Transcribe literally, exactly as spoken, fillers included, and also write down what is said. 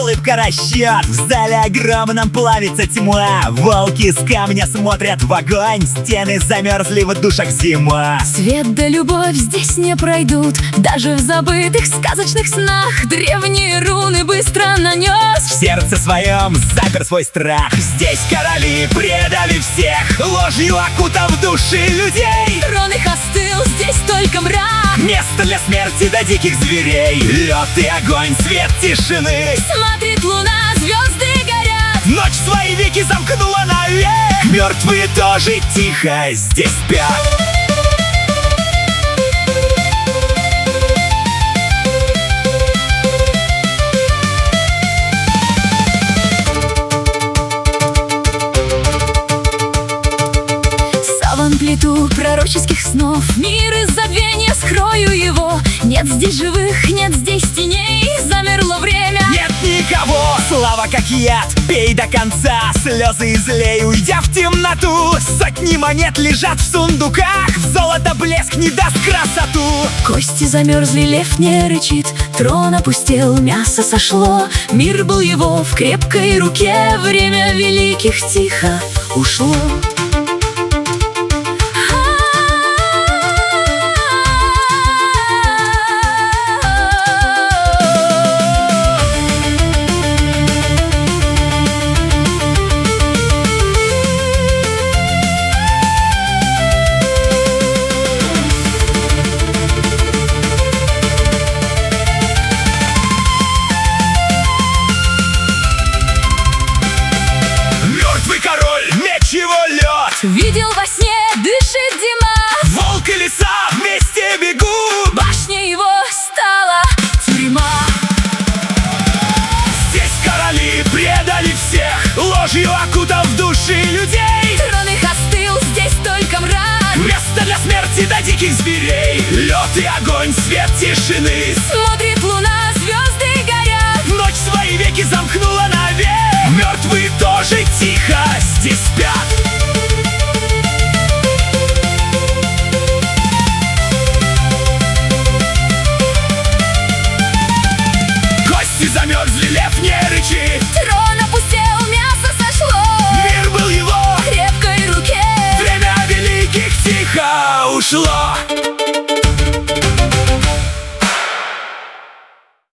улыбка расчет. В зале огромном плавится тьма. Волки с камня смотрят в огонь. Стены замерзли в душах зима. Свет да любовь здесь не пройдут. Даже в забытых сказочных снах древние руны быстро нанес. В сердце своем запер свой страх. Здесь короли предали всех, ложью окутав души людей. Трон их остыл, здесь только мрак. Место для смерти до диких зверей. Лед и огонь, свет тишины. Смотрит луна, звезды горят. Ночь свои веки замкнула навек. Мертвые тоже тихо здесь спят. Саван плету пророческих снов. Мир из забвения, скрою его. Нет здесь живых, нет здесь теней. Замерло время. Нет никого, слава как яд. Пей до конца, слезы излей. Уйдя в темноту, сотни монет лежат в сундуках. В золото блеск не даст красоту. Кости замерзли, лев не рычит. Трон опустел, мясо сошло. Мир был его в крепкой руке. Время великих тихо ушло. Видел во сне, дышит зима. Волк и лиса вместе бегут. Башня его стала тюрьма. Здесь короли предали всех, ложью окутав души людей. Трон их остыл, здесь только мрак. Место для смерти до диких зверей. Лед и огонь, свет тишины. Смотрит луна, звезды горят. Ночь свои веки замкнула навек. Мертвые тоже тихо здесь спят. Замерзли, лев не рычит. Трон опустел, мясо сошло. Мир был его в крепкой руке. Время великих тихо ушло.